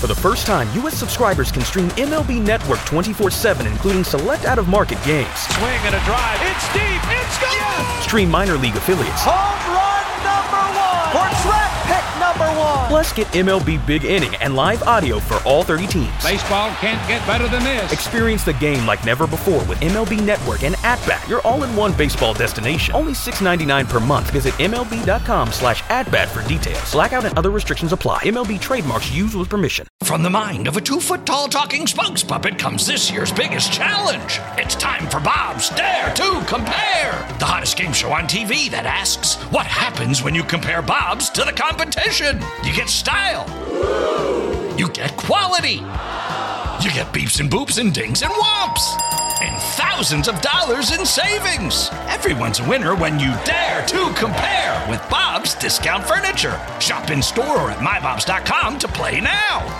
For the first time, U.S. subscribers can stream MLB Network 24/7, including select out-of-market games. Swing and a drive. It's deep. It's gone. Yes! Stream minor league affiliates. Home run number 1. Or draft pick number 1. Plus, get MLB Big Inning and live audio for all 30 teams. Baseball can't get better than this. Experience the game like never before with MLB Network and At-Bat, your all-in-one baseball destination. Only $6.99 per month. Visit MLB.com/atbat for details. Blackout and other restrictions apply. MLB trademarks used with permission. From the mind of a 2-foot-tall talking Spunks puppet comes this year's biggest challenge. It's time for Bob's Dare to Compare, the hottest game show on TV that asks, what happens when you compare Bob's to the competition? You get style. You get quality. You get beeps and boops and dings and whomps. And thousands of dollars in savings. Everyone's a winner when you dare to compare with Bob's Discount Furniture. Shop in store or at mybobs.com to play now.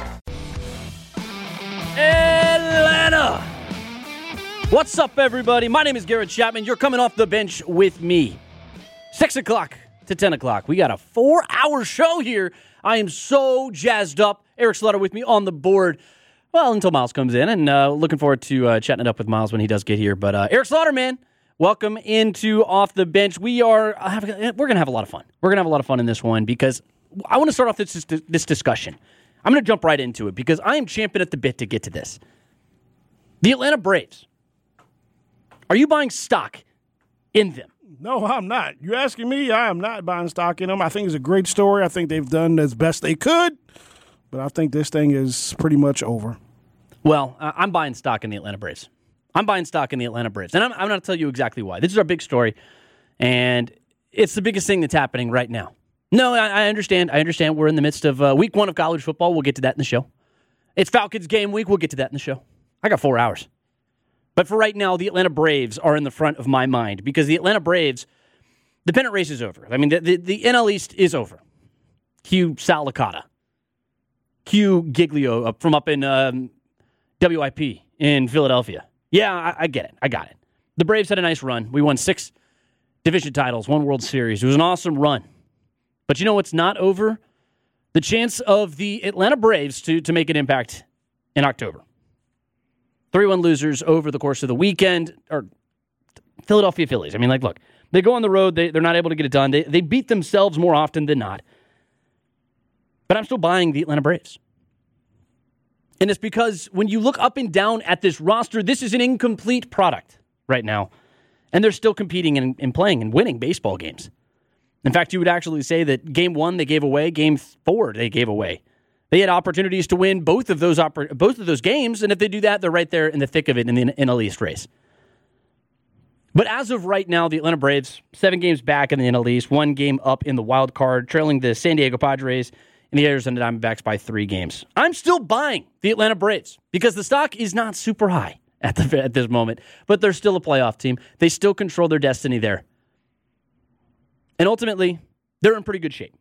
Atlanta! What's up, everybody? My name is Garrett Chapman. You're coming off the bench with me. 6 o'clock to 10 o'clock. We got a 4-hour show here. I am so jazzed up. Eric Slaughter with me on the board. Well, until Miles comes in, and looking forward to chatting it up with Miles when he does get here. But Eric Slaughter, man, welcome into Off the Bench. We're going to have a lot of fun. We're going to have a lot of fun in this one because I want to start off this discussion. I'm going to jump right into it because I am champing at the bit to get to this. The Atlanta Braves. Are you buying stock in them? No, I'm not. You asking me? I am not buying stock in them. I think it's a great story. I think they've done as best they could, but I think this thing is pretty much over. Well, I'm buying stock in the Atlanta Braves. I'm buying stock in the Atlanta Braves, and I'm going to tell you exactly why. This is our big story, and it's the biggest thing that's happening right now. No, I understand. I understand we're in the midst of week 1 of college football. We'll get to that in the show. It's Falcons game week. We'll get to that in the show. I got 4 hours. But for right now, the Atlanta Braves are in the front of my mind because the Atlanta Braves, the pennant race is over. I mean, the NL East is over. Cue Sal Licata. Cue Giglio from up in WIP in Philadelphia. Yeah, I get it. I got it. The Braves had a nice run. We won 6 division titles, 1 World Series. It was an awesome run. But you know what's not over? The chance of the Atlanta Braves to make an impact in October. 3-1 losers over the course of the weekend, or Philadelphia Phillies. I mean, look, they go on the road, they're not able to get it done. They beat themselves more often than not. But I'm still buying the Atlanta Braves. And it's because when you look up and down at this roster, this is an incomplete product right now. And they're still competing and playing and winning baseball games. In fact, you would actually say that game 1 they gave away, game 4 they gave away. They had opportunities to win both of those games, and if they do that, they're right there in the thick of it in the NL East race. But as of right now, the Atlanta Braves, 7 games back in the NL East, 1 game up in the wild card, trailing the San Diego Padres and the Arizona Diamondbacks by 3 games. I'm still buying the Atlanta Braves because the stock is not super high at this moment, but they're still a playoff team. They still control their destiny there. And ultimately, they're in pretty good shape.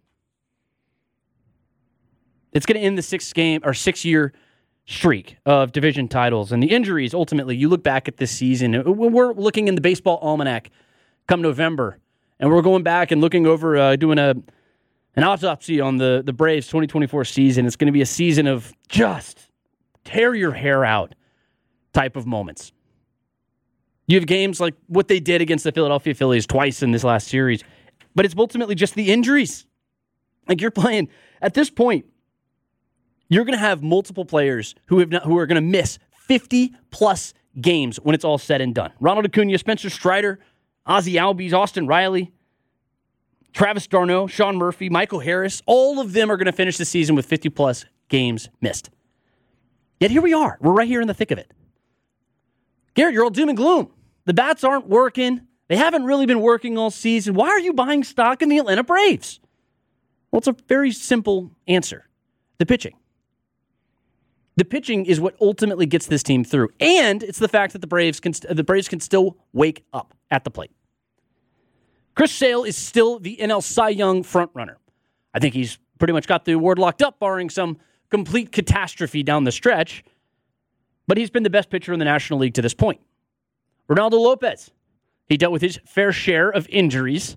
It's going to end the 6-year streak of division titles. And the injuries, ultimately, you look back at this season. We're looking in the baseball almanac come November, and we're going back and looking over, doing an autopsy on the Braves 2024 season. It's going to be a season of just tear your hair out type of moments. You have games like what they did against the Philadelphia Phillies twice in this last series. But it's ultimately just the injuries. Like you're playing, at this point, you're going to have multiple players who are going to miss 50-plus games when it's all said and done. Ronald Acuna, Spencer Strider, Ozzie Albies, Austin Riley, Travis d'Arnaud, Sean Murphy, Michael Harris, all of them are going to finish the season with 50-plus games missed. Yet here we are. We're right here in the thick of it. Garrett, you're all doom and gloom. The bats aren't working. They haven't really been working all season. Why are you buying stock in the Atlanta Braves? Well, it's a very simple answer. The pitching. The pitching is what ultimately gets this team through. And it's the fact that the Braves can still wake up at the plate. Chris Sale is still the NL Cy Young frontrunner. I think he's pretty much got the award locked up, barring some complete catastrophe down the stretch. But he's been the best pitcher in the National League to this point. Ronaldo Lopez. He dealt with his fair share of injuries,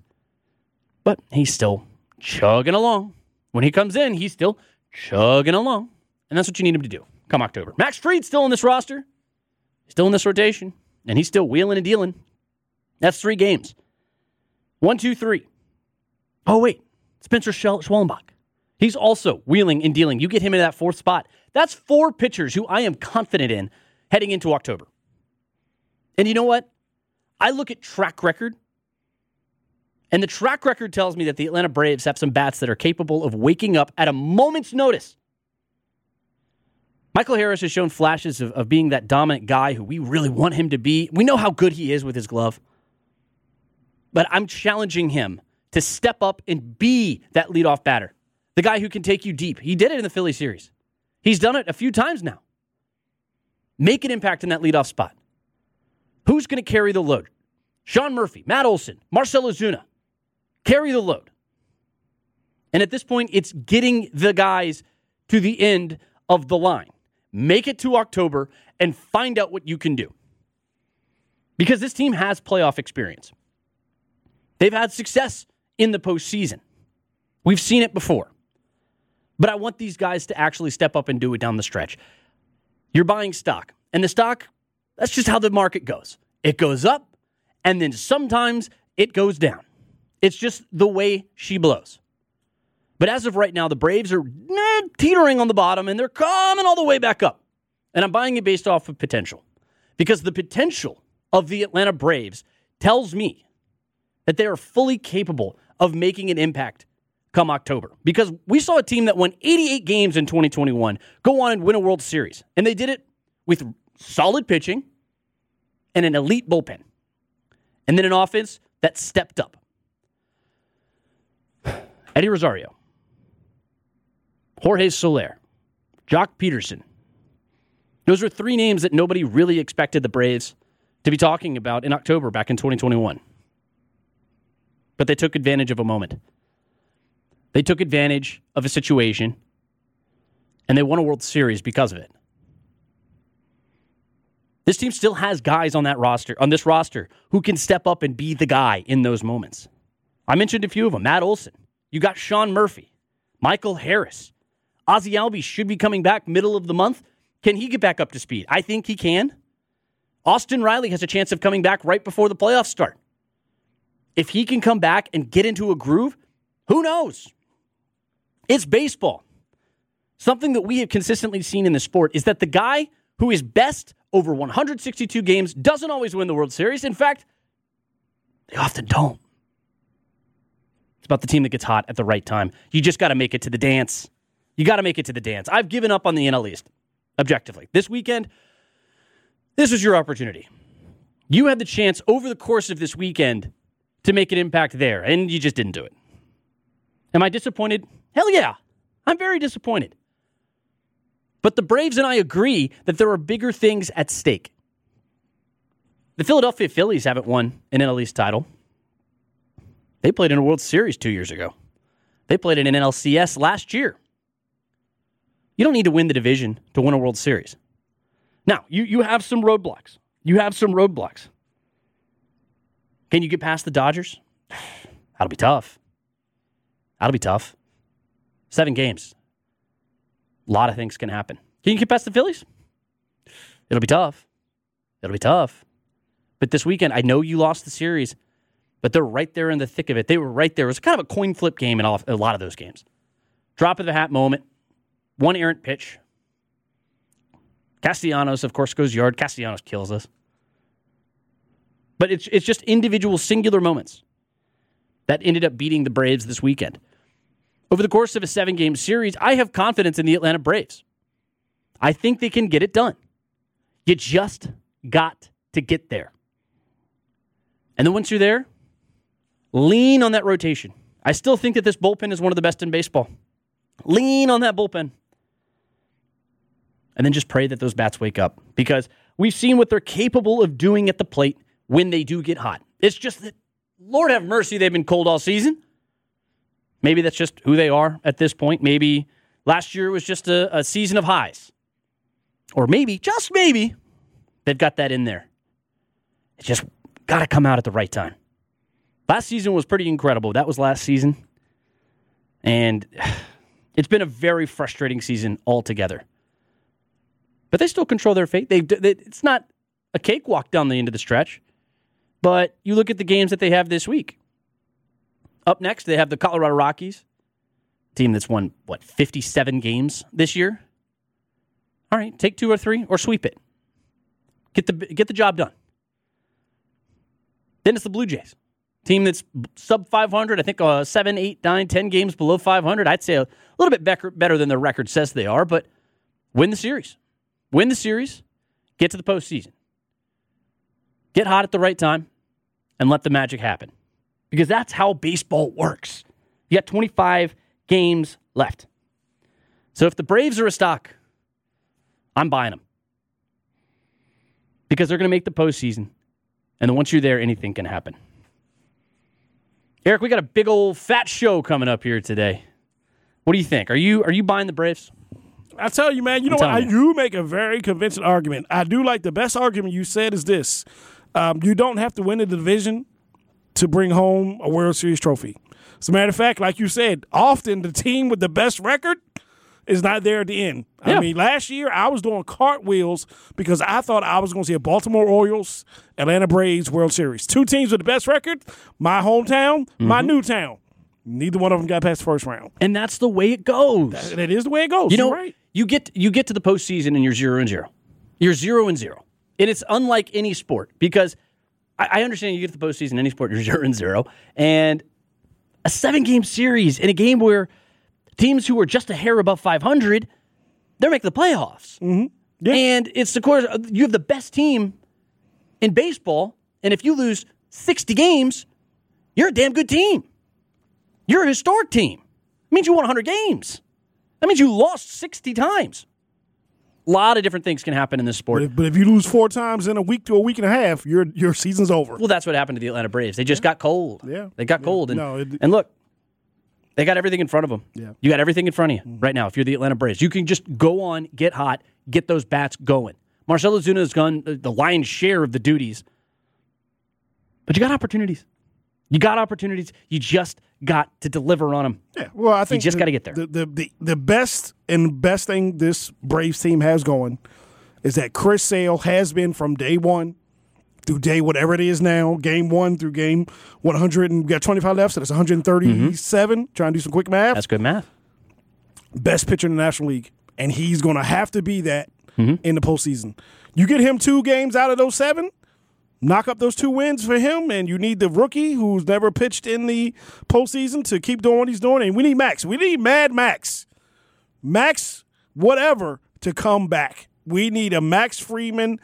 but he's still chugging along. When he comes in, he's still chugging along. And that's what you need him to do come October. Max Fried's still in this roster, still in this rotation, and he's still wheeling and dealing. That's 3 games. 1, 2, 3. Oh, wait. Spencer Schwellenbach. He's also wheeling and dealing. You get him into that 4th spot. That's 4 pitchers who I am confident in heading into October. And you know what? I look at track record, and the track record tells me that the Atlanta Braves have some bats that are capable of waking up at a moment's notice. Michael Harris has shown flashes of being that dominant guy who we really want him to be. We know how good he is with his glove. But I'm challenging him to step up and be that leadoff batter. The guy who can take you deep. He did it in the Philly series. He's done it a few times now. Make an impact in that leadoff spot. Who's going to carry the load? Sean Murphy, Matt Olson, Marcell Ozuna. Carry the load. And at this point, it's getting the guys to the end of the line. Make it to October and find out what you can do. Because this team has playoff experience. They've had success in the postseason. We've seen it before. But I want these guys to actually step up and do it down the stretch. You're buying stock. And the stock, that's just how the market goes. It goes up, and then sometimes it goes down. It's just the way she blows. But as of right now, the Braves are teetering on the bottom, and they're coming all the way back up. And I'm buying it based off of potential. Because the potential of the Atlanta Braves tells me that they are fully capable of making an impact come October. Because we saw a team that won 88 games in 2021 go on and win a World Series. And they did it with solid pitching and an elite bullpen. And then an offense that stepped up. Eddie Rosario, Jorge Soler, Jock Peterson. Those are 3 names that nobody really expected the Braves to be talking about in October back in 2021. But they took advantage of a moment. They took advantage of a situation, and they won a World Series because of it. This team still has guys on this roster, who can step up and be the guy in those moments. I mentioned a few of them. Matt Olson. You got Sean Murphy, Michael Harris. Ozzie Albies should be coming back middle of the month. Can he get back up to speed? I think he can. Austin Riley has a chance of coming back right before the playoffs start. If he can come back and get into a groove, who knows? It's baseball. Something that we have consistently seen in the sport is that the guy who is best over 162 games doesn't always win the World Series. In fact, they often don't. It's about the team that gets hot at the right time. You just got to make it to the dance. You got to make it to the dance. I've given up on the NL East, objectively. This weekend, this was your opportunity. You had the chance over the course of this weekend to make an impact there, and you just didn't do it. Am I disappointed? Hell yeah. I'm very disappointed. But the Braves and I agree that there are bigger things at stake. The Philadelphia Phillies haven't won an NL East title. They played in a World Series 2 years ago. They played in an NLCS last year. You don't need to win the division to win a World Series. Now, you have some roadblocks. Can you get past the Dodgers? That'll be tough. 7 games. A lot of things can happen. Can you get past the Phillies? It'll be tough. But this weekend, I know you lost the series, but they're right there in the thick of it. They were right there. It was kind of a coin flip game in a lot of those games. Drop of the hat moment. One errant pitch. Castellanos, of course, goes yard. Castellanos kills us. But it's just individual singular moments that ended up beating the Braves this weekend. Over the course of a 7-game series, I have confidence in the Atlanta Braves. I think they can get it done. You just got to get there. And then once you're there, lean on that rotation. I still think that this bullpen is one of the best in baseball. Lean on that bullpen. And then just pray that those bats wake up. Because we've seen what they're capable of doing at the plate when they do get hot. It's just that, Lord have mercy, they've been cold all season. Maybe that's just who they are at this point. Maybe last year was just a season of highs. Or maybe, just maybe, they've got that in there. It's just got to come out at the right time. Last season was pretty incredible. That was last season. And it's been a very frustrating season altogether. But they still control their fate. It's not a cakewalk down the end of the stretch. But you look at the games that they have this week. Up next, they have the Colorado Rockies, team that's won, 57 games this year? All right, take 2 or 3 or sweep it. Get the job done. Then it's the Blue Jays, team that's sub 500. I think 7, 8, 9, 10 games below 500. I'd say a little bit better than their record says they are, but win the series. Win the series, get to the postseason. Get hot at the right time, and let the magic happen. Because that's how baseball works. You got 25 games left. So if the Braves are a stock, I'm buying them. Because they're going to make the postseason. And then once you're there, anything can happen. Eric, we got a big old fat show coming up here today. What do you think? Are you buying the Braves? I tell you, man, you know what? You make a very convincing argument. I do like the best argument you said is this. You don't have to win the division to bring home a World Series trophy. As a matter of fact, like you said, often the team with the best record is not there at the end. Yeah. I mean, last year I was doing cartwheels because I thought I was going to see a Baltimore Orioles, Atlanta Braves World Series. 2 teams with the best record, my hometown, my new town. Neither one of them got past the first round. And that's the way it goes. That is the way it goes. You're right. You get to the postseason and you're 0-0. You're 0-0. And it's unlike any sport because I understand you get to the postseason in any sport, you're 0-0. And a 7-game series in a game where teams who are just a hair above 500, they're making the playoffs. Mm-hmm. Yeah. And it's, of course, you have the best team in baseball. And if you lose 60 games, you're a damn good team. You're a historic team. It means you won 100 games. That means you lost 60 times. A lot of different things can happen in this sport. But if you lose 4 times in a week to a week and a half, your season's over. Well, that's what happened to the Atlanta Braves. They just got cold. Yeah. They got cold. And look, they got everything in front of them. Yeah. You got everything in front of you right now if you're the Atlanta Braves. You can just go on, get hot, get those bats going. Marcell Ozuna has done the lion's share of the duties. But you got opportunities. You got opportunities. You just got to deliver on them. Yeah, well, I think you just got to get there. The best thing this Braves team has going is that Chris Sale has been from day one through day whatever it is now, game 1 through game 100, and we got 25 left, so that's 137. Trying to do some quick math. That's good math. Best pitcher in the National League, and he's going to have to be that in the postseason. You get him 2 games out of those 7. Knock up those 2 wins for him, and you need the rookie who's never pitched in the postseason to keep doing what he's doing. And we need Max. We need Mad Max. Max whatever to come back. We need a Max Fried outing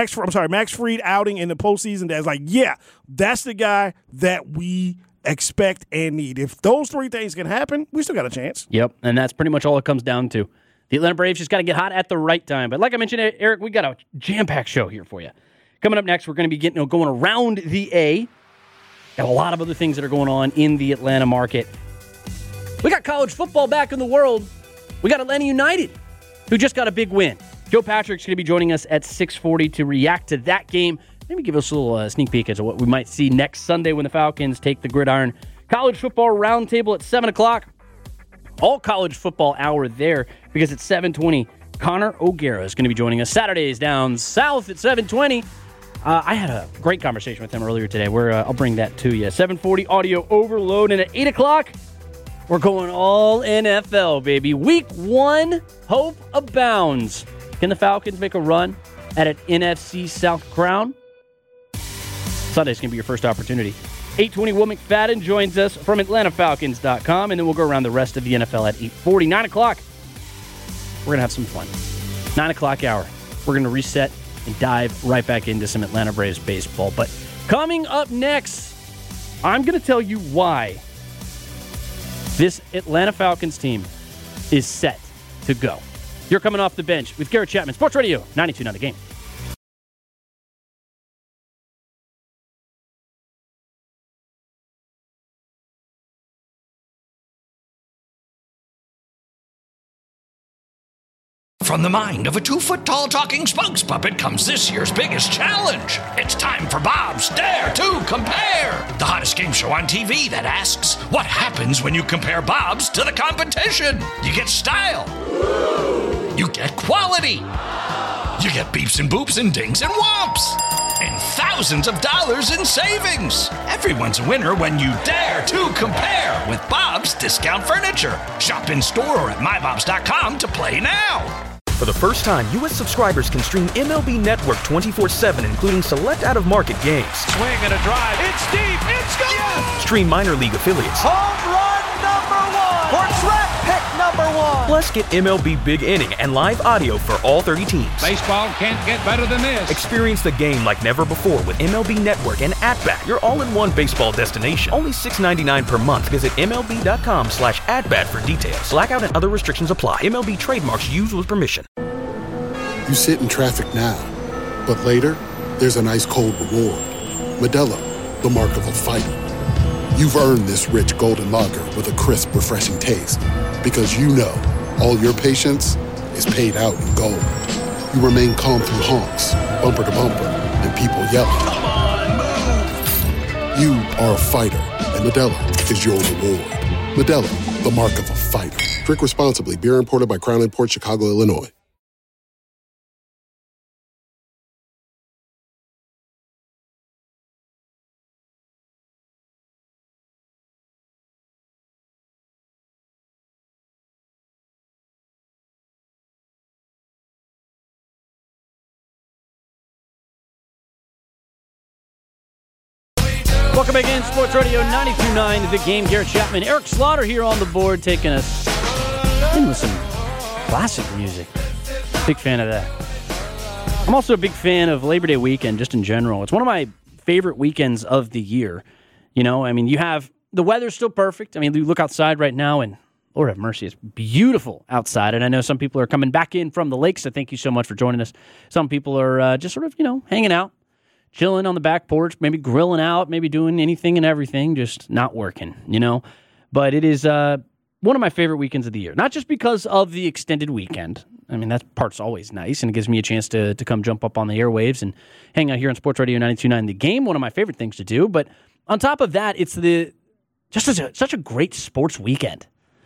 in the postseason that's like, yeah, that's the guy that we expect and need. If those 3 things can happen, we still got a chance. Yep, and that's pretty much all it comes down to. The Atlanta Braves just got to get hot at the right time. But like I mentioned, Eric, we got a jam-packed show here for you. Coming up next, we're going to be going around the A. Got a lot of other things that are going on in the Atlanta market. We got college football back in the world. We got Atlanta United, who just got a big win. Joe Patrick's going to be joining us at 6:40 to react to that game. Maybe give us a little sneak peek as to what we might see next Sunday when the Falcons take the Gridiron College Football Roundtable at 7 o'clock. All college football hour there because at 7:20, Connor O'Gara is going to be joining us. Saturdays down south at 7:20. I had a great conversation with him earlier today. I'll bring that to you. 7:40 audio overload, and at 8 o'clock, we're going all NFL, baby. Week 1, hope abounds. Can the Falcons make a run at an NFC South crown? Sunday's going to be your first opportunity. 8:20, Will McFadden joins us from AtlantaFalcons.com, and then we'll go around the rest of the NFL at 8:40. 9 o'clock, we're going to have some fun. 9 o'clock hour, we're going to reset and dive right back into some Atlanta Braves baseball. But coming up next, I'm going to tell you why this Atlanta Falcons team is set to go. You're coming off the bench with Garrett Chapman, Sports Radio 92.9 The Game. From the mind of a 2-foot-tall talking spokes puppet comes this year's biggest challenge. It's time for Bob's Dare to Compare, the hottest game show on TV that asks, what happens when you compare Bob's to the competition? You get style. You get quality. You get beeps and boops and dings and whomps. And thousands of dollars in savings. Everyone's a winner when you dare to compare with Bob's Discount Furniture. Shop in store or at mybobs.com to play now. For the first time, U.S. subscribers can stream MLB Network 24/7, including select out-of-market games. Swing and a drive. It's deep. It's gone. Yes. Stream minor league affiliates. Home run number 1. For draft pick number 1. Plus, get MLB Big Inning and live audio for all 30 teams. Baseball can't get better than this. Experience the game like never before with MLB Network and At-Bat, your all-in-one baseball destination. Only $6.99 per month. Visit MLB.com/AtBat for details. Blackout and other restrictions apply. MLB trademarks used with permission. You sit in traffic now, but later, there's an ice-cold reward. Modelo, the mark of a fighter. You've earned this rich golden lager with a crisp, refreshing taste. Because you know, all your patience is paid out in gold. You remain calm through honks, bumper to bumper, and people yelling. Come on, move! You are a fighter, and Modelo is your reward. Modelo, the mark of a fighter. Drink responsibly. Beer imported by Crown Imports, Chicago, Illinois. Welcome back in, Sports Radio 92.9, The Game. Garrett Chapman, Eric Slaughter here on the board, taking us in with some classic music. Big fan of that. I'm also a big fan of Labor Day weekend, just in general. It's one of my favorite weekends of the year. You know, I mean, you have, the weather's still perfect. I mean, you look outside right now, and Lord have mercy, it's beautiful outside. And I know some people are coming back in from the lakes, so thank you so much for joining us. Some people are just sort of, you know, hanging out, chilling on the back porch, maybe grilling out, maybe doing anything and everything, just not working, you know. But it is one of my favorite weekends of the year. Not just because of the extended weekend. I mean, that part's always nice, and it gives me a chance to come jump up on the airwaves and hang out here on Sports Radio 92.9 The Game, one of my favorite things to do. But on top of that, it's such a great sports weekend.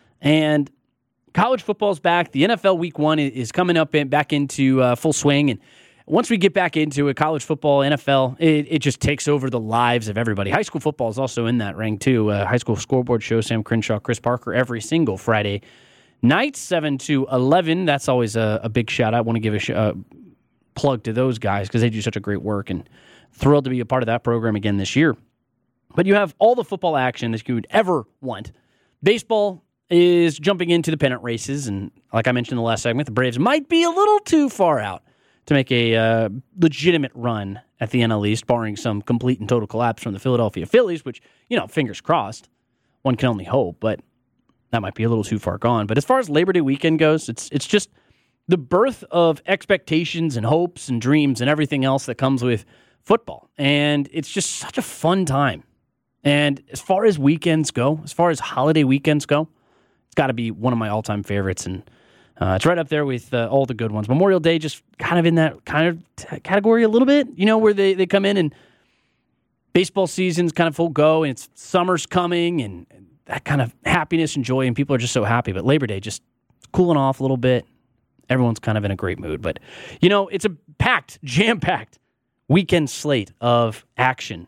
And college football's back. The NFL Week 1 is coming up and back into full swing, and once we get back into it, college football, NFL, it just takes over the lives of everybody. High school football is also in that ring, too. High school scoreboard show, Sam Crenshaw, Chris Parker, every single Friday night, 7 to 11. That's always a big shout-out. I want to give a plug to those guys because they do such a great work, and thrilled to be a part of that program again this year. But you have all the football action that you would ever want. Baseball is jumping into the pennant races, and like I mentioned in the last segment, the Braves might be a little too far out to make a legitimate run at the NL East, barring some complete and total collapse from the Philadelphia Phillies, which, you know, fingers crossed. One can only hope, but that might be a little too far gone. But as far as Labor Day weekend goes, it's just the birth of expectations and hopes and dreams and everything else that comes with football. And it's just such a fun time. And as far as weekends go, as far as holiday weekends go, it's got to be one of my all-time favorites, and it's right up there with all the good ones. Memorial Day just kind of in that kind of category a little bit, you know, where they come in and baseball season's kind of full go, and it's summer's coming, and that kind of happiness and joy, and people are just so happy. But Labor Day just cooling off a little bit. Everyone's kind of in a great mood. But, you know, it's a jam-packed weekend slate of action.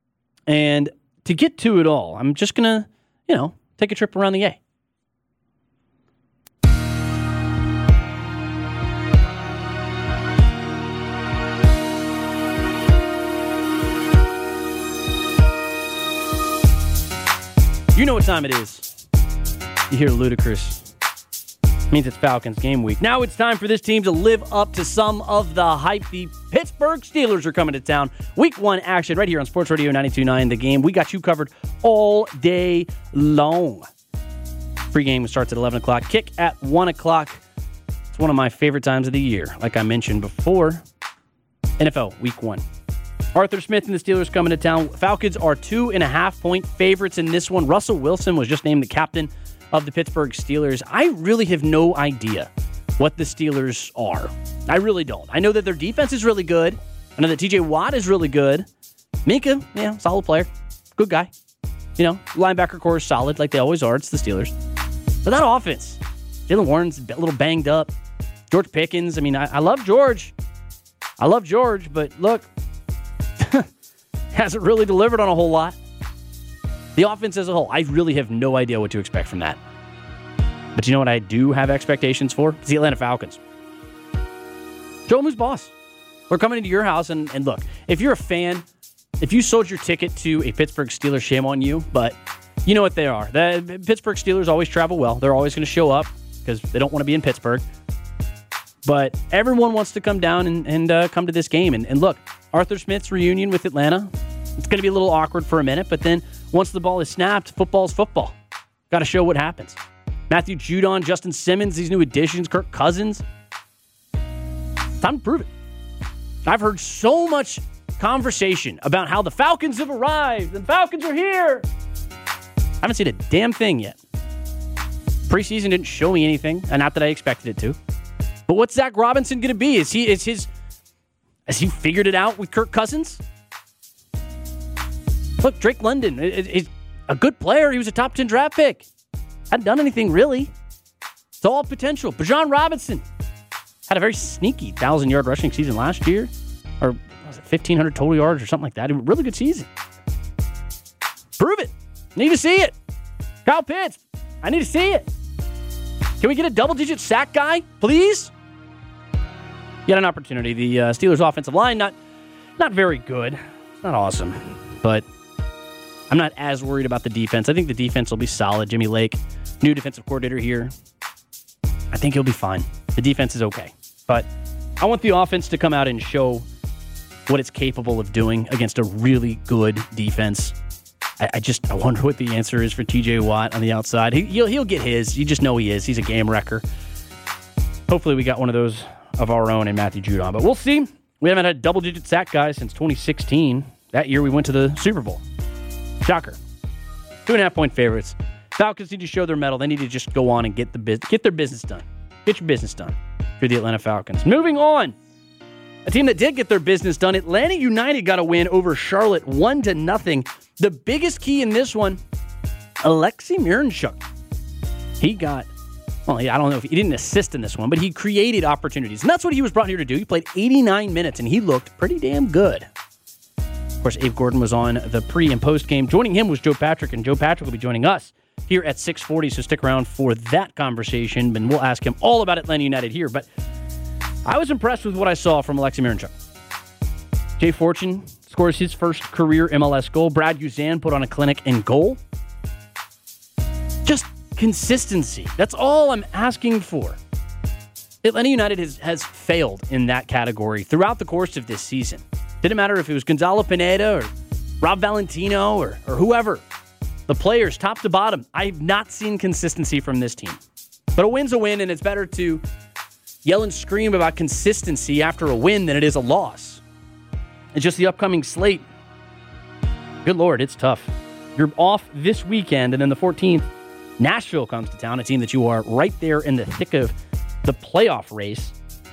And to get to it all, I'm just going to, you know, take a trip around the A. You know what time it is. You hear Ludacris. It means it's Falcons game week. Now it's time for this team to live up to some of the hype. The Pittsburgh Steelers are coming to town. Week 1 action right here on Sports Radio 92.9 The Game. We got you covered all day long. Pre-game starts at 11 o'clock. Kick at 1 o'clock. It's one of my favorite times of the year. Like I mentioned before, NFL Week 1. Arthur Smith and the Steelers coming to town. Falcons are 2.5-point favorites in this one. Russell Wilson was just named the captain of the Pittsburgh Steelers. I really have no idea what the Steelers are. I really don't. I know that their defense is really good. I know that TJ Watt is really good. Minka, yeah, solid player. Good guy. You know, linebacker core is solid like they always are. It's the Steelers. But that offense, Jalen Warren's a little banged up. George Pickens, I mean, I love George. I love George, but look, hasn't really delivered on a whole lot. The offense as a whole, I really have no idea what to expect from that. But you know what I do have expectations for? It's the Atlanta Falcons. Show them who's boss. We're coming into your house, and look, if you're a fan, if you sold your ticket to a Pittsburgh Steelers, shame on you, but you know what they are. The Pittsburgh Steelers always travel well. They're always going to show up because they don't want to be in Pittsburgh. But everyone wants to come down and come to this game. And look, Arthur Smith's reunion with Atlanta, it's going to be a little awkward for a minute, but then once the ball is snapped, football's football. Got to show what happens. Matthew Judon, Justin Simmons, these new additions, Kirk Cousins. Time to prove it. I've heard so much conversation about how the Falcons have arrived and Falcons are here. I haven't seen a damn thing yet. Preseason didn't show me anything, and not that I expected it to. But what's Zach Robinson going to be? Has he figured it out with Kirk Cousins? Look, Drake London is a good player. He was a top 10 draft pick. Hadn't done anything really. It's all potential. Bijan Robinson had a very sneaky 1,000-yard rushing season last year, or was it 1,500 total yards or something like that? A really good season. Prove it. Need to see it. Kyle Pitts, I need to see it. Can we get a double-digit sack guy, please? Yet an opportunity. The Steelers' offensive line, not very good. It's not awesome, but I'm not as worried about the defense. I think the defense will be solid. Jimmy Lake, new defensive coordinator here. I think he'll be fine. The defense is okay. But I want the offense to come out and show what it's capable of doing against a really good defense. I wonder what the answer is for TJ Watt on the outside. He'll get his. You just know he is. He's a game wrecker. Hopefully we got one of those of our own in Matthew Judon. But we'll see. We haven't had a double-digit sack guy since 2016. That year we went to the Super Bowl. Shocker. 2.5-point favorites. Falcons need to show their mettle. They need to just go on and get their business done. Get your business done for the Atlanta Falcons. Moving on. A team that did get their business done, Atlanta United got a win over Charlotte 1-0. The biggest key in this one, Alexei Miranchuk. I don't know if he didn't assist in this one, but he created opportunities. And that's what he was brought here to do. He played 89 minutes, and he looked pretty damn good. Of course, Abe Gordon was on the pre- and post-game. Joining him was Joe Patrick, and Joe Patrick will be joining us here at 6:40, so stick around for that conversation, and we'll ask him all about Atlanta United here. But I was impressed with what I saw from Alexei Miranchuk. Jay Fortune scores his first career MLS goal. Brad Uzan put on a clinic in goal. Just consistency. That's all I'm asking for. Atlanta United has failed in that category throughout the course of this season. Didn't matter if it was Gonzalo Pineda or Rob Valentino or whoever. The players, top to bottom, I have not seen consistency from this team. But a win's a win, and it's better to yell and scream about consistency after a win than it is a loss. And just the upcoming slate, good Lord, it's tough. You're off this weekend, and then the 14th, Nashville comes to town, a team that you are right there in the thick of the playoff race.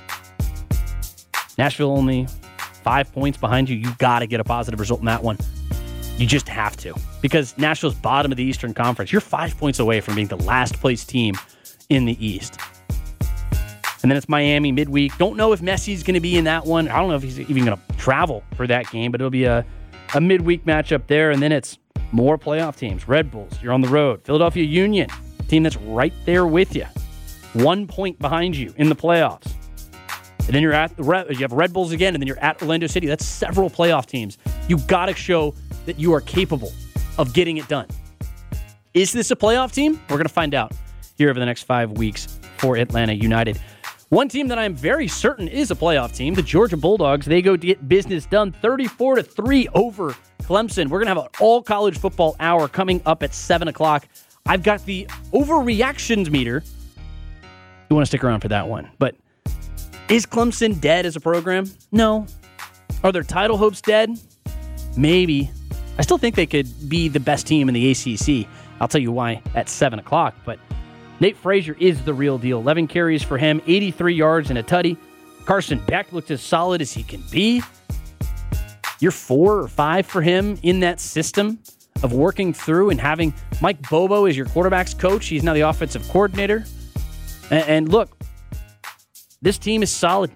Nashville only 5 points behind you. You got to get a positive result in that one. You just have to. Because Nashville's bottom of the Eastern Conference. You're 5 points away from being the last place team in the East. And then it's Miami midweek. Don't know if Messi's going to be in that one. I don't know if he's even going to travel for that game, but it'll be a midweek matchup there. And then it's more playoff teams. Red Bulls, you're on the road. Philadelphia Union, team that's right there with you. 1 point behind you in the playoffs. And then you have Red Bulls again, and then you're at Orlando City. That's several playoff teams. You got to show that you are capable of getting it done. Is this a playoff team? We're going to find out here over the next 5 weeks for Atlanta United. One team that I'm very certain is a playoff team, the Georgia Bulldogs. They go to get business done 34-3 over Clemson. We're going to have an all-college football hour coming up at 7 o'clock. I've got the overreactions meter. You want to stick around for that one. But is Clemson dead as a program? No. Are their title hopes dead? Maybe. I still think they could be the best team in the ACC. I'll tell you why at 7 o'clock. But Nate Frazier is the real deal. 11 carries for him, 83 yards and a tutty. Carson Beck looked as solid as he can be. You're 4 or 5 for him in that system of working through and having Mike Bobo as your quarterback's coach. He's now the offensive coordinator. And look, this team is solid.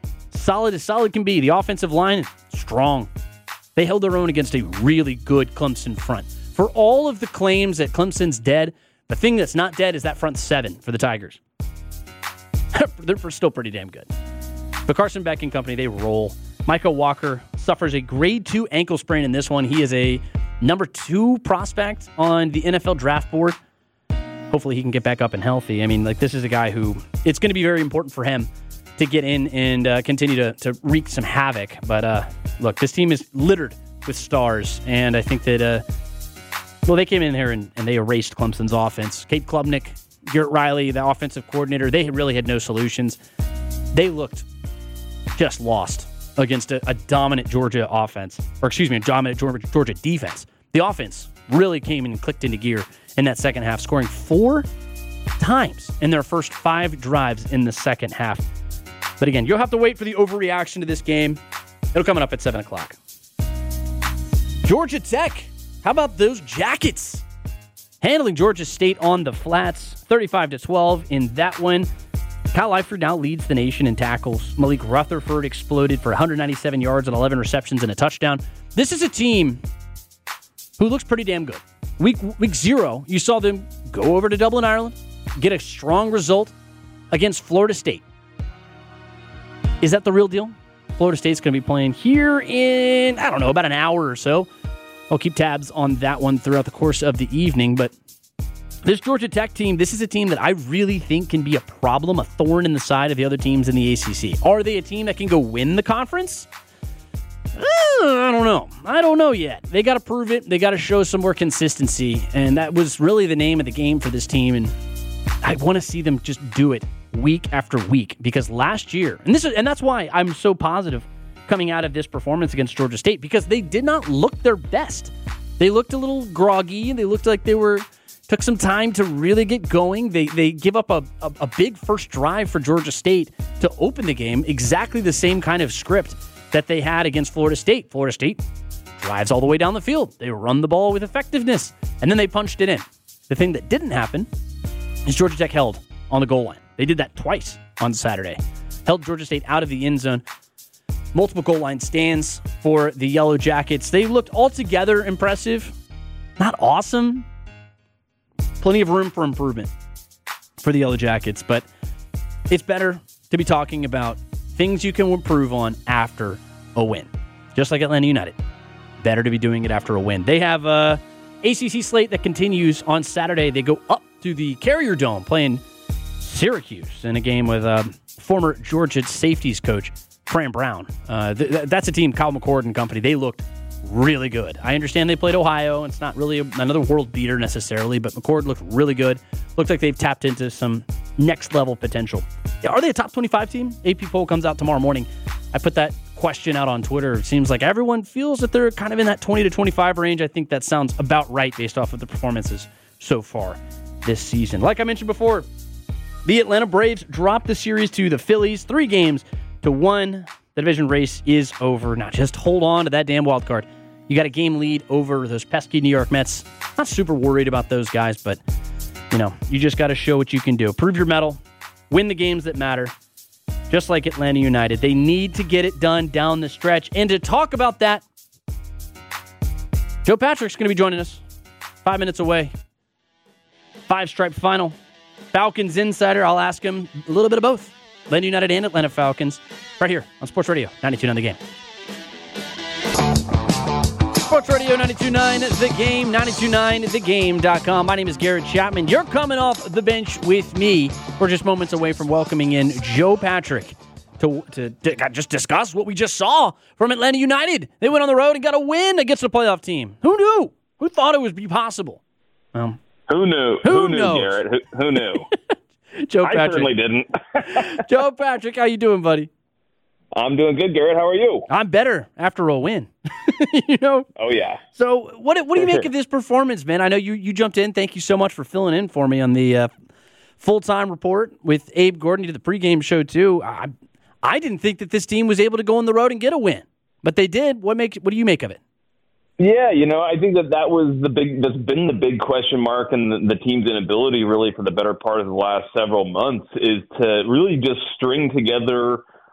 solid as solid can be. The offensive line, strong. They held their own against a really good Clemson front. For all of the claims that Clemson's dead, the thing that's not dead is that front seven for the Tigers. They're still pretty damn good. The Carson Beck and company, they roll. Micah Walker suffers a grade 2 ankle sprain in this one. He is a number 2 prospect on the NFL draft board. Hopefully he can get back up and healthy. I mean, this is a guy who, it's going to be very important for him to get in and continue to wreak some havoc. But look, this team is littered with stars, and I think that, they came in here and they erased Clemson's offense. Kate Klubnik, Garrett Riley, the offensive coordinator, they really had no solutions. They looked just lost against a dominant Georgia offense, or excuse me, a dominant Georgia defense. The offense really came in and clicked into gear in that second half, scoring 4 times in their first 5 drives in the second half. But again, you'll have to wait for the overreaction to this game. It'll come up at 7 o'clock. Georgia Tech, how about those Jackets? Handling Georgia State on the flats, 35-12 in that one. Kyle Eifert now leads the nation in tackles. Malik Rutherford exploded for 197 yards and 11 receptions and a touchdown. This is a team who looks pretty damn good. Week 0, you saw them go over to Dublin, Ireland, get a strong result against Florida State. Is that the real deal? Florida State's going to be playing here in, about an hour or so. I'll keep tabs on that one throughout the course of the evening, but this Georgia Tech team, this is a team that I really think can be a problem, a thorn in the side of the other teams in the ACC. Are they a team that can go win the conference? I don't know. I don't know yet. They got to prove it. They got to show some more consistency, and that was really the name of the game for this team, and I want to see them just do it week after week, because last year, and that's why I'm so positive coming out of this performance against Georgia State, because they did not look their best. They looked a little groggy. They looked like took some time to really get going. They give up a big first drive for Georgia State to open the game, exactly the same kind of script that they had against Florida State. Florida State drives all the way down the field. They run the ball with effectiveness, and then they punched it in. The thing that didn't happen is Georgia Tech held on the goal line. They did that twice on Saturday. Held Georgia State out of the end zone. Multiple goal line stands for the Yellow Jackets. They looked altogether impressive. Not awesome. Plenty of room for improvement for the Yellow Jackets, but it's better to be talking about things you can improve on after a win. Just like Atlanta United. Better to be doing it after a win. They have a ACC slate that continues on Saturday. They go up to the Carrier Dome playing Syracuse in a game with former Georgia safeties coach Fran Brown. That's a team, Kyle McCord and company. They looked really good. I understand they played Ohio. It's not really another world beater necessarily, but McCord looked really good. Looked like they've tapped into some next-level potential. Are they a top 25 team? AP poll comes out tomorrow morning. I put that question out on Twitter. It seems like everyone feels that they're kind of in that 20 to 25 range. I think that sounds about right based off of the performances so far this season. Like I mentioned before, the Atlanta Braves dropped the series to the Phillies 3-1. The division race is over. Now just hold on to that damn wild card. You got a game lead over those pesky New York Mets. Not super worried about those guys, but you just got to show what you can do. Prove your mettle. Win the games that matter. Just like Atlanta United. They need to get it done down the stretch. And to talk about that, Joe Patrick's going to be joining us 5 minutes away. 5-stripe final. Falcons Insider. I'll ask him a little bit of both. Atlanta United and Atlanta Falcons. Right here on Sports Radio 92.9 The Game. Sports Radio 92.9 The Game, 92.9thegame.com. My name is Garrett Chapman. You're coming off the bench with me. We're just moments away from welcoming in Joe Patrick to just discuss what we just saw from Atlanta United. They went on the road and got a win against a playoff team. Who knew? Who thought it would be possible? Who knew? Who knew, Garrett? Who knew? Joe Patrick. I certainly didn't. Joe Patrick, how you doing, buddy? I'm doing good, Garrett. How are you? I'm better after a win. Oh, yeah. So what do you make of this performance, man? I know you jumped in. Thank you so much for filling in for me on the full-time report with Abe Gordon. You did the pregame show, too. I didn't think that this team was able to go on the road and get a win, but they did. What do you make of it? Yeah, I think that was that's been the big question mark, and the team's inability really for the better part of the last several months is to really just string together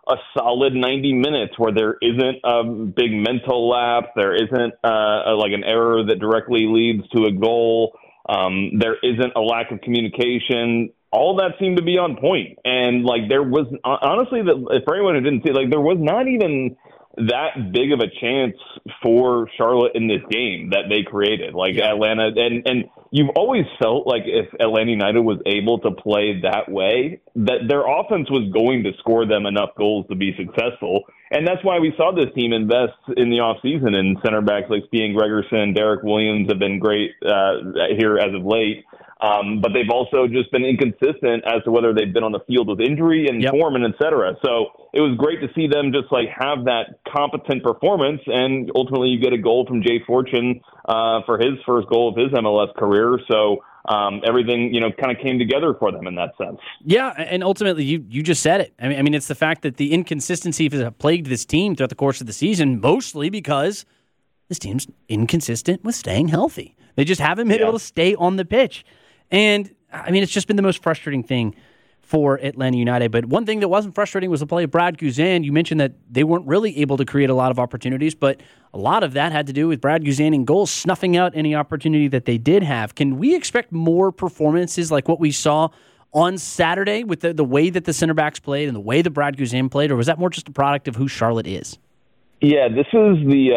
a solid 90 minutes where there isn't a big mental lapse, there isn't like an error that directly leads to a goal, there isn't a lack of communication. All that seemed to be on point. And like there was honestly, for anyone who didn't see, like there was not even that big of a chance for Charlotte in this game that they created. Like Atlanta, and you've always felt like if Atlanta United was able to play that way, that their offense was going to score them enough goals to be successful. And that's why we saw this team invest in the offseason in center backs like Stian Gregerson, Derek Williams have been great here as of late. But they've also just been inconsistent as to whether they've been on the field with injury and form and et cetera. So it was great to see them just like have that competent performance. And ultimately you get a goal from Jay Fortune for his first goal of his MLS career. So everything, kind of came together for them in that sense. Yeah. And ultimately you just said it. I mean, it's the fact that the inconsistency has plagued this team throughout the course of the season, mostly because this team's inconsistent with staying healthy. They just haven't been able to stay on the pitch. And, I mean, it's just been the most frustrating thing for Atlanta United. But one thing that wasn't frustrating was the play of Brad Guzan. You mentioned that they weren't really able to create a lot of opportunities, but a lot of that had to do with Brad Guzan in goals, snuffing out any opportunity that they did have. Can we expect more performances like what we saw on Saturday with the way that the center backs played and the way that Brad Guzan played, or was that more just a product of who Charlotte is? Yeah, this is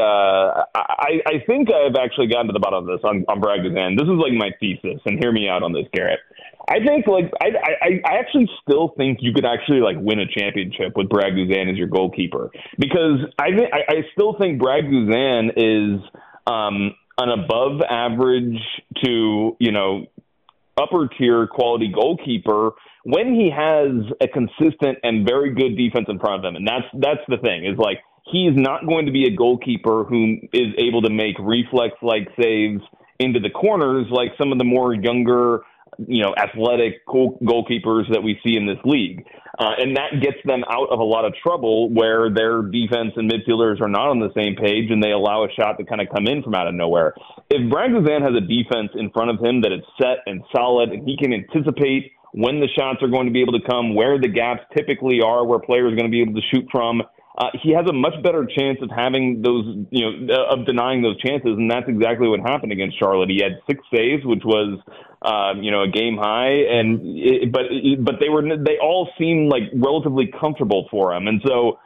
I think I've actually gotten to the bottom of this on Brad Guzan. This is like my thesis, and hear me out on this, Garrett. I think I actually still think you could actually like win a championship with Brad Guzan as your goalkeeper, because I still think Brad Guzan is an above average to upper tier quality goalkeeper when he has a consistent and very good defense in front of him, and that's the thing is like. He's not going to be a goalkeeper who is able to make reflex-like saves into the corners like some of the more younger, athletic goalkeepers that we see in this league. And that gets them out of a lot of trouble where their defense and midfielders are not on the same page and they allow a shot to kind of come in from out of nowhere. If Brad Guzan has a defense in front of him that is set and solid and he can anticipate when the shots are going to be able to come, where the gaps typically are, where players are going to be able to shoot from, he has a much better chance of having those, of denying those chances, and that's exactly what happened against Charlotte. He had 6 saves, which was, a game high, but they all seemed like relatively comfortable for him, and so,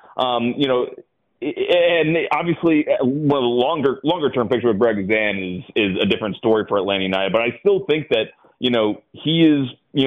and obviously, one of the longer term picture with Brad Guzan is a different story for Atlanta United, but I still think that he is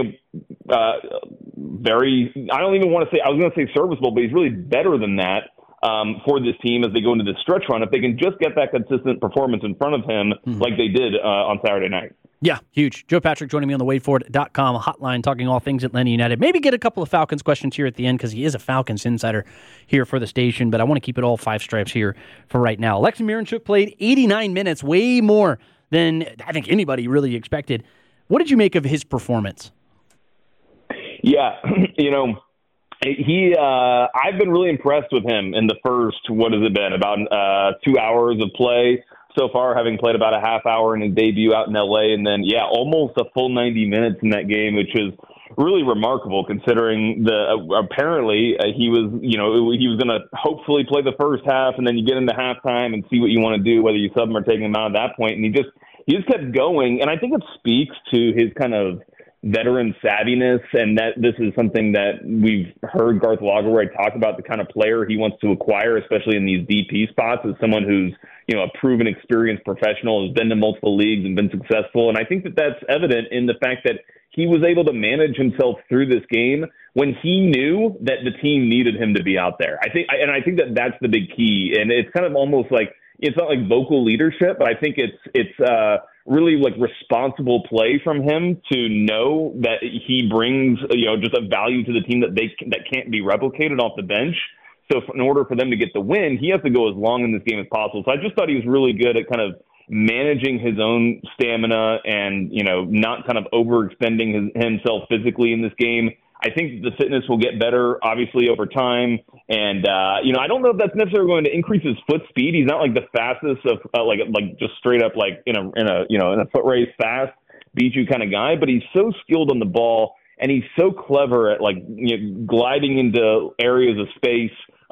very, I don't even want to say, I was going to say serviceable, but he's really better than that for this team as they go into this stretch run, if they can just get that consistent performance in front of him like they did on Saturday night. Yeah, huge. Joe Patrick joining me on the WadeFord.com hotline, talking all things Atlanta United. Maybe get a couple of Falcons questions here at the end because he is a Falcons insider here for the station, but I want to keep it all 5 stripes here for right now. Alexei Miranchuk played 89 minutes, way more than I think anybody really expected. What did you make of his performance? Yeah, I've been really impressed with him in the first, what has it been, about 2 hours of play so far, having played about a half hour in his debut out in LA, and then, almost a full 90 minutes in that game, which is really remarkable considering apparently he was going to hopefully play the first half, and then you get into halftime and see what you want to do, whether you sub him or take him out at that point, and he just kept going, and I think it speaks to his kind of veteran savviness, and that this is something that we've heard Garth Lagerwey talk about, the kind of player he wants to acquire, especially in these DP spots, as someone who's a proven, experienced professional, has been to multiple leagues and been successful. And I think that that's evident in the fact that he was able to manage himself through this game when he knew that the team needed him to be out there. I think that that's the big key, and it's kind of almost like, it's not like vocal leadership, but I think it's really like responsible play from him to know that he brings just a value to the team that can't be replicated off the bench. So in order for them to get the win, he has to go as long in this game as possible. So I just thought he was really good at kind of managing his own stamina and not kind of overextending himself physically in this game. I think the fitness will get better, obviously, over time. And, I don't know if that's necessarily going to increase his foot speed. He's not like the fastest of like just straight up like in a foot race fast, beat you kind of guy, but he's so skilled on the ball. and he's so clever at gliding into areas of space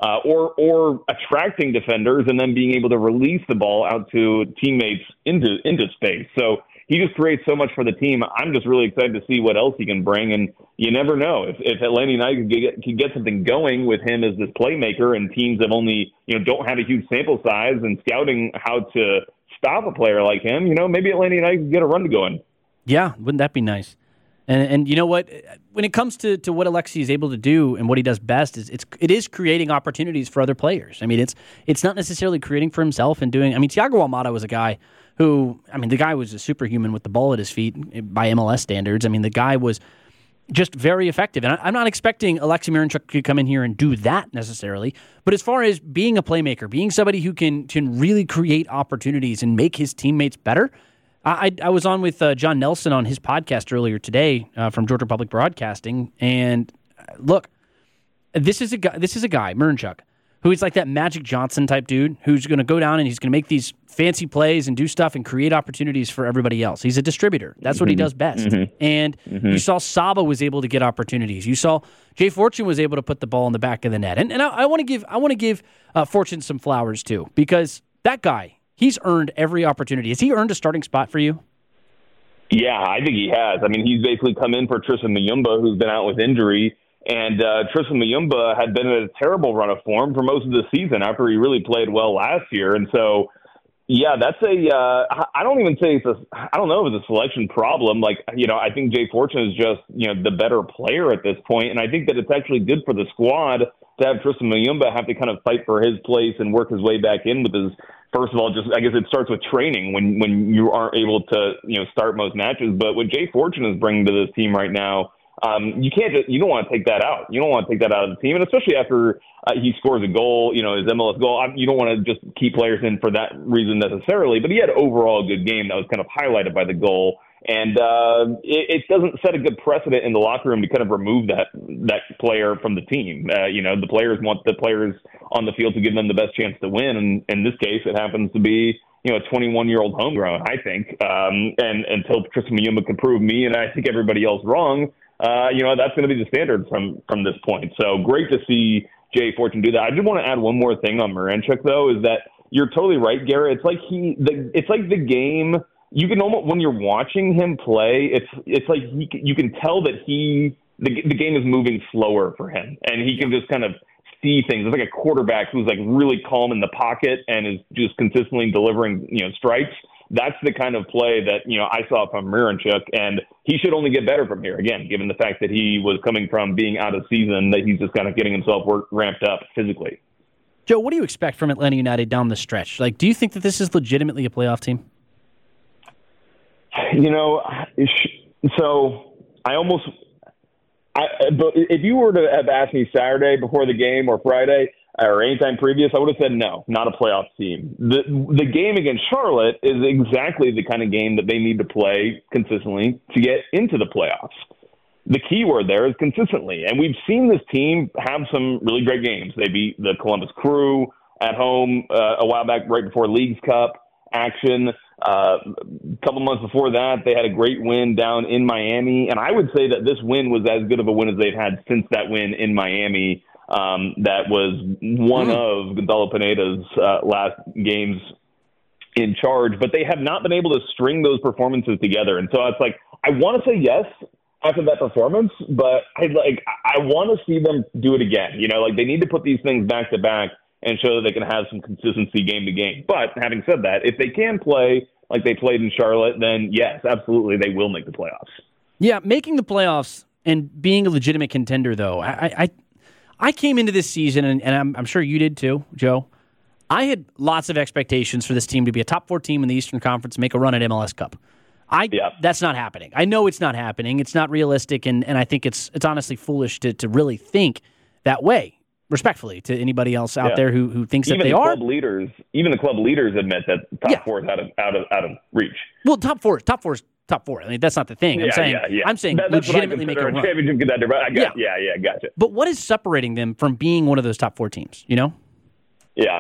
or attracting defenders and then being able to release the ball out to teammates into space. So he just creates so much for the team. I'm just really excited to see what else he can bring. And you never know if Atlanta United can get something going with him as this playmaker, and teams have only, don't have a huge sample size and scouting how to stop a player like him, maybe Atlanta United can get a run to going. Yeah, wouldn't that be nice? And you know what? When it comes to what Alexi is able to do and what he does best, it is creating opportunities for other players. I mean, it's not necessarily creating for himself and doing. I mean, Thiago Almada was a guy who, the guy was a superhuman with the ball at his feet by MLS standards. I mean, the guy was just very effective. And I'm not expecting Alexi Miranchuk to come in here and do that necessarily. But as far as being a playmaker, being somebody who can really create opportunities and make his teammates better, I was on with John Nelson on his podcast earlier today from Georgia Public Broadcasting, and look, this is a guy, Miranchuk, who is like that Magic Johnson type dude who's going to go down and he's going to make these fancy plays and do stuff and create opportunities for everybody else. He's a distributor. That's what he does best. And you saw Saba was able to get opportunities. You saw Jay Fortune was able to put the ball in the back of the net. And I want to give Fortune some flowers too, because that guy, he's earned every opportunity. Has he earned a starting spot for you? Yeah, I think he has. I mean, he's basically come in for Tristan Mayumba, who's been out with injury. And Tristan Mayumba had been in a terrible run of form for most of the season after he really played well last year. And so, yeah, that's I don't even say I don't know if it's a selection problem. I think Jay Fortune is just, the better player at this point. And I think that it's actually good for the squad to have Tristan Mayumba have to kind of fight for his place and work his way back in with his, first of all, I guess it starts with training when you aren't able to, start most matches. But what Jay Fortune is bringing to this team right now, you don't want to take that out. You don't want to take that out of the team. And especially after he scores a goal, his MLS goal, you don't want to just keep players in for that reason necessarily. But he had overall a good game that was kind of highlighted by the goal. And it doesn't set a good precedent in the locker room to kind of remove that player from the team. The players want the players on the field to give them the best chance to win. And in this case, it happens to be, a 21-year-old homegrown, I think. And until Tristan Mayumba can prove me and I think everybody else wrong, that's going to be the standard from this point. So great to see Jay Fortune do that. I just want to add one more thing on Miranchuk, though, is that you're totally right, Garrett. It's like the game. You can almost, when you're watching him play, it's like you can tell that the game is moving slower for him, and he can just kind of see things. It's like a quarterback who's like really calm in the pocket and is just consistently delivering strikes. That's the kind of play that I saw from Miranchuk, and he should only get better from here. Again, given the fact that he was coming from being out of season, that he's just kind of getting himself ramped up physically. Joe, what do you expect from Atlanta United down the stretch? Do you think that this is legitimately a playoff team? So but if you were to have asked me Saturday before the game or Friday or anytime previous, I would have said no, not a playoff team. The game against Charlotte is exactly the kind of game that they need to play consistently to get into the playoffs. The key word there is consistently, and we've seen this team have some really great games. They beat the Columbus Crew at home a while back, right before Leagues Cup action. A couple months before that, they had a great win down in Miami. And I would say that this win was as good of a win as they've had since that win in Miami. That was one of Gonzalo Pineda's last games in charge. But they have not been able to string those performances together. And so it's like, I want to say yes after that performance, but I want to see them do it again. They need to put these things back to back and show that they can have some consistency game to game. But having said that, if they can play like they played in Charlotte, then yes, absolutely, they will make the playoffs. Yeah, making the playoffs and being a legitimate contender, though, I came into this season, and I'm sure you did too, Joe. I had lots of expectations for this team to be a top 4 team in the Eastern Conference, make a run at MLS Cup. That's not happening. I know it's not happening. It's not realistic, and I think it's honestly foolish to really think that way. Respectfully to anybody else out there who thinks that they are. Even the club leaders admit that top 4 is out of reach. Well, top four is top 4. I mean, that's not the thing. I'm saying that's legitimately make a run. Championship contender. Gotcha. But what is separating them from being one of those top 4 teams? Yeah.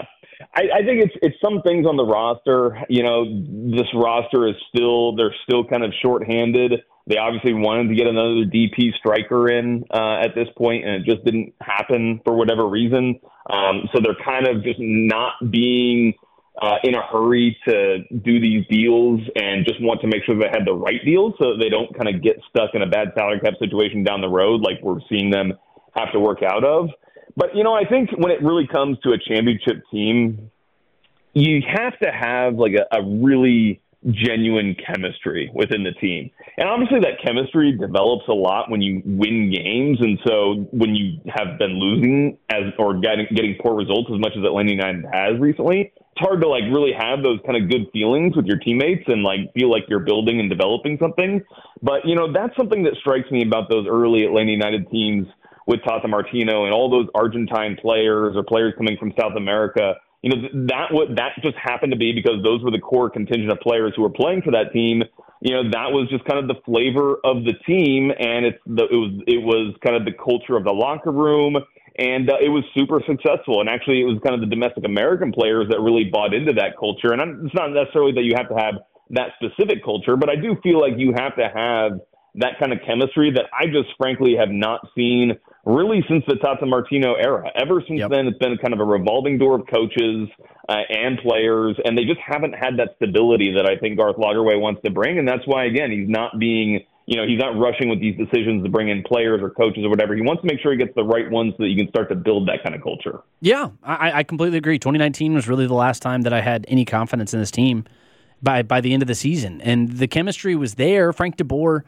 I think it's some things on the roster. This roster is they're still kind of shorthanded. They obviously wanted to get another DP striker in at this point, and it just didn't happen for whatever reason. So they're kind of just not being in a hurry to do these deals and just want to make sure they have the right deals so that they don't kind of get stuck in a bad salary cap situation down the road like we're seeing them have to work out of. But, I think when it really comes to a championship team, you have to have like a really genuine chemistry within the team. And obviously that chemistry develops a lot when you win games. And so when you have been losing or getting poor results as much as Atlanta United has recently, it's hard to like really have those kind of good feelings with your teammates and like feel like you're building and developing something. But, that's something that strikes me about those early Atlanta United teams with Tata Martino and all those Argentine players or players coming from South America. That just happened to be because those were the core contingent of players who were playing for that team. That was just kind of the flavor of the team, and it was kind of the culture of the locker room, and it was super successful. And actually, it was kind of the domestic American players that really bought into that culture. And it's not necessarily that you have to have that specific culture, but I do feel like you have to have that kind of chemistry that I just frankly have not seen really since the Tata Martino era. Ever since then, it's been kind of a revolving door of coaches and players, and they just haven't had that stability that I think Garth Lagerwey wants to bring. And that's why, again, he's not being, he's not rushing with these decisions to bring in players or coaches or whatever. He wants to make sure he gets the right ones so that you can start to build that kind of culture. Yeah, I completely agree. 2019 was really the last time that I had any confidence in this team by the end of the season. And the chemistry was there. Frank DeBoer,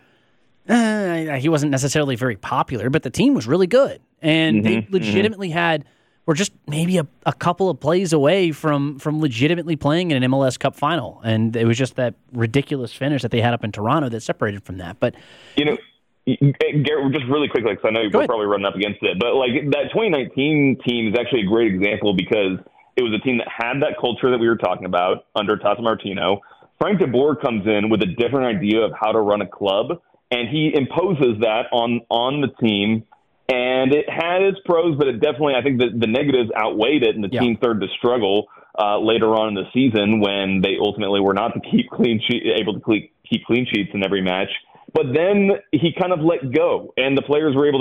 he wasn't necessarily very popular, but the team was really good. And they legitimately were just maybe a couple of plays away from legitimately playing in an MLS Cup final. And it was just that ridiculous finish that they had up in Toronto that separated from that. But, Garrett, just really quickly, because I know you're probably running up against it, but like that 2019 team is actually a great example because it was a team that had that culture that we were talking about under Tata Martino. Frank DeBoer comes in with a different idea of how to run a club, and he imposes that on the team, and it had its pros, but it definitely, I think the negatives outweighed it, and the team started to struggle later on in the season when they ultimately were not to keep able to keep clean sheets in every match. But then he kind of let go, and the players were able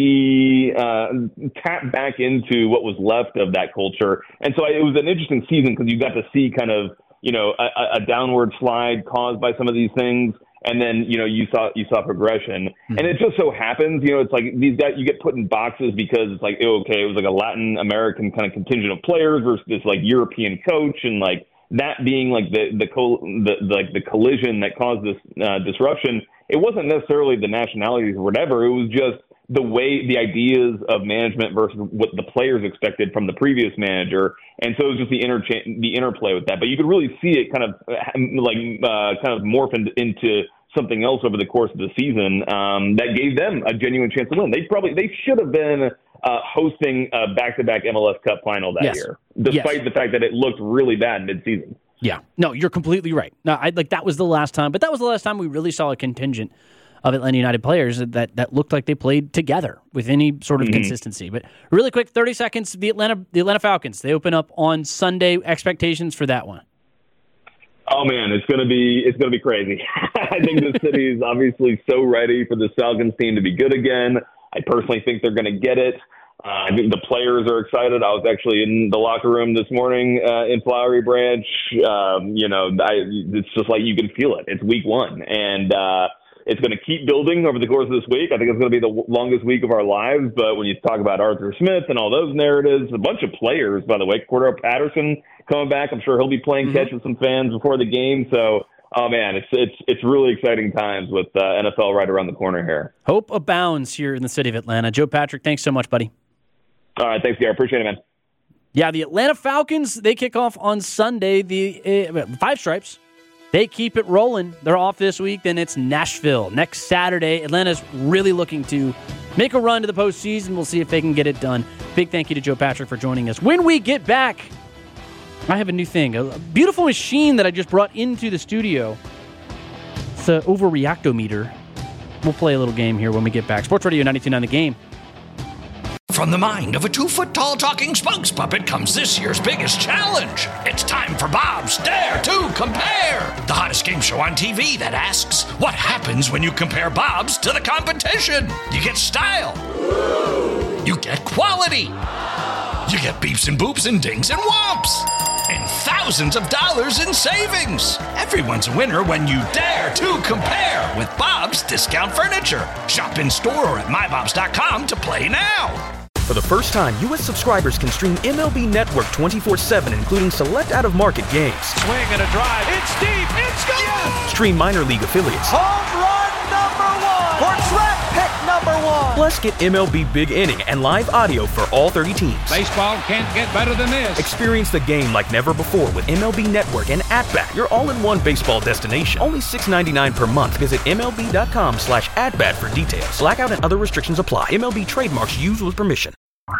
to tap back into what was left of that culture. And so it was an interesting season because you got to see kind of, a downward slide caused by some of these things. And then, you saw progression. And it just so happens, it's like these guys, you get put in boxes because it's like, it was like a Latin American kind of contingent of players versus this like European coach. And like that being like the collision that caused this disruption. It wasn't necessarily the nationalities or whatever. It was just the way, the ideas of management versus what the players expected from the previous manager. And so it was just the interplay with that. But you could really see it kind of morph into something else over the course of the season that gave them a genuine chance to win. They should have been hosting a back-to-back MLS Cup final that year, despite the fact that it looked really bad mid-season. Yeah, no, you're completely right. No, that was the last time, but that was the last time we really saw a contingent of Atlanta United players that looked like they played together with any sort of consistency. But really quick, 30 seconds, the Atlanta Falcons, they open up on Sunday. Expectations for that one? Oh man, it's gonna be crazy. I think the city is obviously so ready for the Falcons team to be good again. I personally think they're gonna get it. I think the players are excited. I was actually in the locker room this morning in Flowery Branch. It's just like you can feel it. It's week one, and it's going to keep building over the course of this week. I think it's going to be the longest week of our lives. But when you talk about Arthur Smith and all those narratives, a bunch of players, by the way, Cordero Patterson coming back. I'm sure he'll be playing catch with some fans before the game. So, oh man, it's really exciting times with NFL right around the corner here. Hope abounds here in the city of Atlanta. Joe Patrick, thanks so much, buddy. All right, thanks, Gary. Appreciate it, man. Yeah, the Atlanta Falcons, they kick off on Sunday. The Five Stripes, they keep it rolling. They're off this week. Then it's Nashville next Saturday. Atlanta's really looking to make a run to the postseason. We'll see if they can get it done. Big thank you to Joe Patrick for joining us. When we get back, I have a new thing, a beautiful machine that I just brought into the studio. It's an overreactometer. We'll play a little game here when we get back. Sports Radio 92.9 The Game. From the mind of a 2-foot-tall talking spokes puppet comes this year's biggest challenge. It's time for Bob's Dare to Compare, the hottest game show on TV that asks, what happens when you compare Bob's to the competition? You get style. You get quality. You get beeps and boops and dings and whomps. And thousands of dollars in savings. Everyone's a winner when you dare to compare with Bob's Discount Furniture. Shop in store or at mybobs.com to play now. For the first time, U.S. subscribers can stream MLB Network 24/7, including select out-of-market games. Swing and a drive. It's deep. It's gone. Yes. Stream minor league affiliates. Home run number 1. Or draft pick number 1. Plus, get MLB Big Inning and live audio for all 30 teams. Baseball can't get better than this. Experience the game like never before with MLB Network and At-Bat, your all-in-one baseball destination. Only $6.99 per month. Visit MLB.com/at-bat for details. Blackout and other restrictions apply. MLB trademarks used with permission.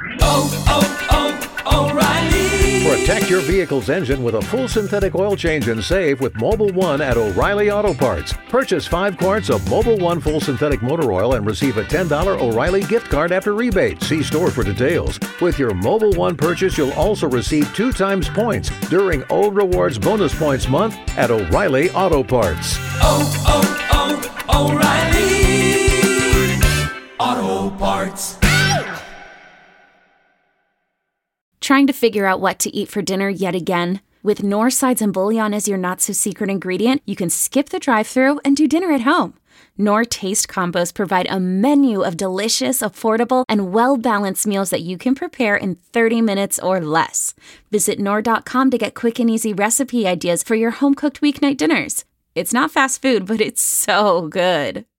O'Reilly. Protect your vehicle's engine with a full synthetic oil change and save with Mobil 1 at O'Reilly Auto Parts. Purchase 5 quarts of Mobil 1 full synthetic motor oil and receive a $10 O'Reilly gift card after rebate. See store for details. With your Mobil 1 purchase, you'll also receive 2 times points during O Rewards Bonus Points Month at O'Reilly Auto Parts. O'Reilly Auto Parts. Trying to figure out what to eat for dinner yet again? With Knorr sides and bouillon as your not-so-secret ingredient, you can skip the drive-thru and do dinner at home. Knorr Taste Combos provide a menu of delicious, affordable, and well-balanced meals that you can prepare in 30 minutes or less. Visit Knorr.com to get quick and easy recipe ideas for your home-cooked weeknight dinners. It's not fast food, but it's so good.